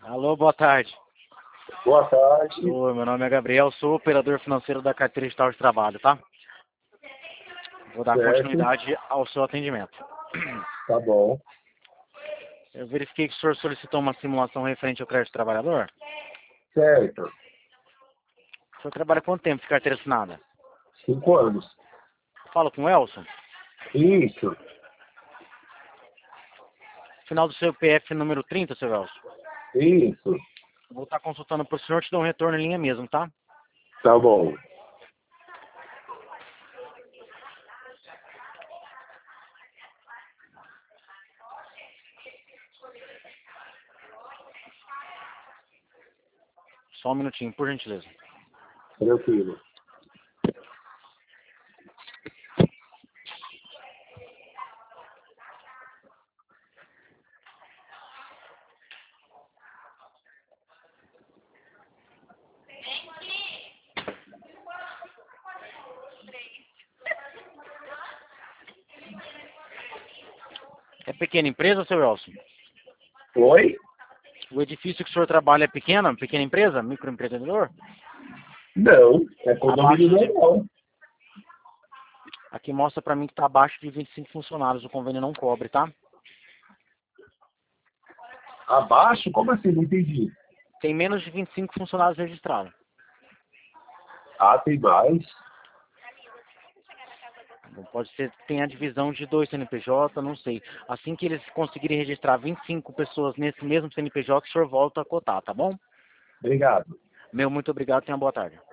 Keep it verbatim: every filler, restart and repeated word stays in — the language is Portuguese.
Alô, boa tarde. Boa tarde. Oi, meu nome é Gabriel, sou operador financeiro da carteira digital de trabalho, tá? Vou dar Certo. continuidade ao seu atendimento. Tá bom. Eu verifiquei que o senhor solicitou uma simulação referente ao crédito do trabalhador. Certo. O senhor trabalha há quanto tempo de carteira assinada? Cinco anos. Fala com o Elson. Isso. Final do seu P F número trinta, seu Elson. Isso. Vou estar consultando para o senhor, te dar um retorno em linha mesmo, tá? Tá bom. Só um minutinho, por gentileza. Tranquilo. É pequena empresa, seu Elson? Oi? O edifício que o senhor trabalha é pequena? Pequena empresa? Microempreendedor? Não. É condomínio Abaixo de... normal. Aqui mostra para mim que está abaixo de vinte e cinco funcionários. O convênio não cobre, tá? Abaixo? Como assim? Não entendi. Tem menos de vinte e cinco funcionários registrados. Ah, tem mais. Pode ser que tenha a divisão de dois C N P J, não sei. Assim que eles conseguirem registrar vinte e cinco pessoas nesse mesmo C N P J, o senhor volta a cotar, tá bom? Obrigado. Meu, muito obrigado. Tenha uma boa tarde.